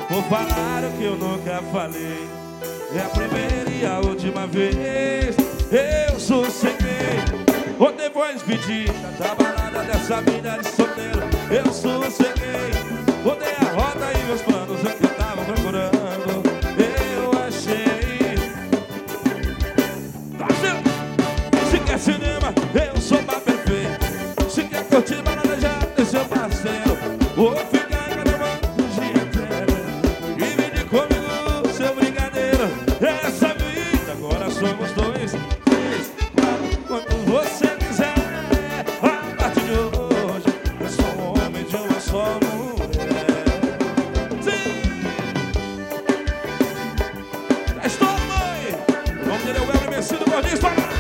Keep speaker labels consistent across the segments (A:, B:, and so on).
A: Vou falar o que eu nunca falei. É a primeira e a última vez. Eu sosseguei. Ontem foi despedida da balada dessa vida de solteiro. Eu sosseguei. Mudei a rota e meus planos é que eu tava procurando. Eu achei. Se quer cinema, eu sou mais perfeito. Se quer curtir balada, já tem seu parceiro. Vou ficar gravando o dia inteiro. Divide comigo seu brincadeiro. Essa vida agora somos dois, três, quatro, quanto você quiser. A partir de hoje eu sou um homem de uma só mulher. Sim! Já estou, mãe! Vamos ter o Weber vencido por isso, parado!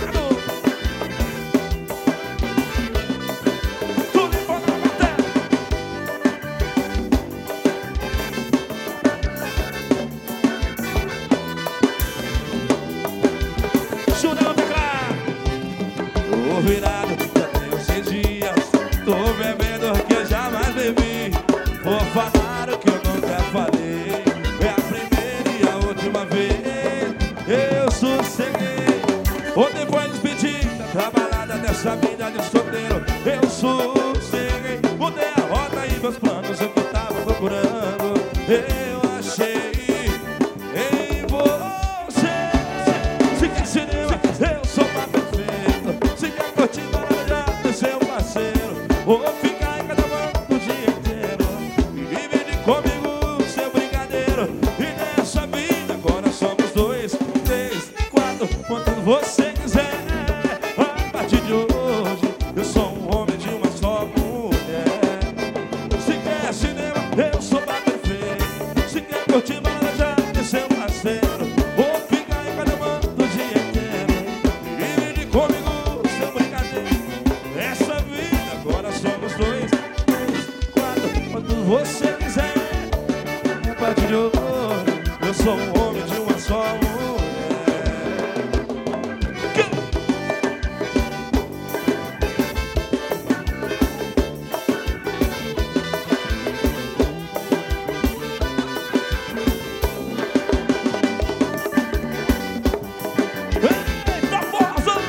A: Tudo em volta da bateria. Churão teclado. Tô virado, já tenho 6 dias. Tô bebendo o que eu jamais bebi. Vou falar o que eu nunca falei. É a primeira e a última vez. Eu sosseguei. Ontem foi despedida da balada dessa vida de solteiro. Eu sosseguei. Mudei a rota e meus planos eu que tava procurando. Eu achei em você. Se quer cinema, eu sou mais perfeito. Se quer curtir balada, já tem seu parceiro. Vou ficar em cada banco o dia inteiro. Divide comigo seu brincadeiro. E nessa vida agora somos dois, três, quatro, quanto você quiser. A partir de hoje eu sou um homem de uma só mulher. Se quer cinema, eu sou mais perfeito. Se quer curtir balada, já tem seu parceiro. Vou ficar em cada banco o dia inteiro. Divide comigo seu brincadeiro. Essa vida agora somos dois, três, quatro, quanto você quiser. A partir de hoje eu sou um homem de uma só mulher. Eita, força!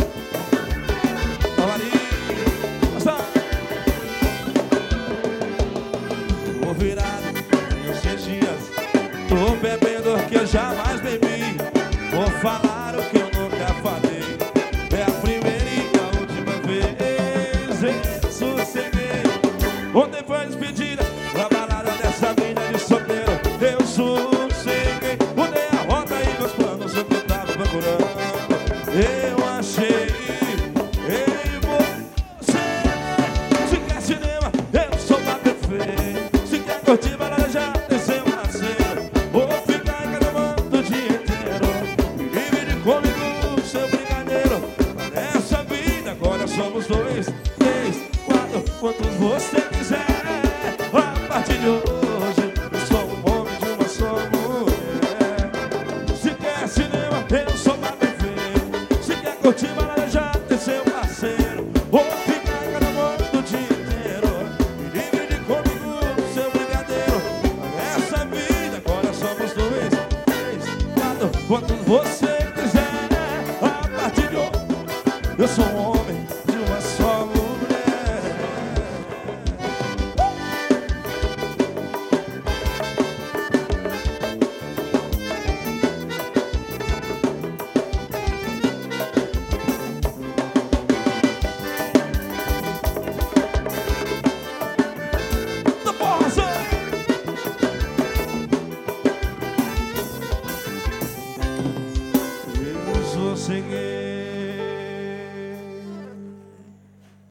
A: Tô virado, tenho 6 dias. Tô bebendo o que eu jamais bebi. Vou falar o que eu nunca falei. É a primeira e a última vez. Eu sosseguei. Ontem foi despedida da balada dessa vida de solteiro. Eu sosseguei. Mudei a rota e meus planos eu que eu tava procurando. Eu achei em você. Se quer cinema, eu sou mais perfeito. Se quer curtir balada, já tem seu parceiro. Vou ficar em cada banco o dia inteiro. Divide comigo seu brincadeiro. Nessa vida agora somos dois, três, quatro, quantos você quiser. A partir de hoje eu sou um homem de uma só mulher. Se quer cinema, eu sou mais perfeito. Se quer curtir balada, já tem seu parceiro. Vou ficar em cada banco o dia inteiro. Divide comigo seu brincadeiro. Nessa vida agora somos dois, três, quatro, quantos você quiser. A partir de hoje eu sou um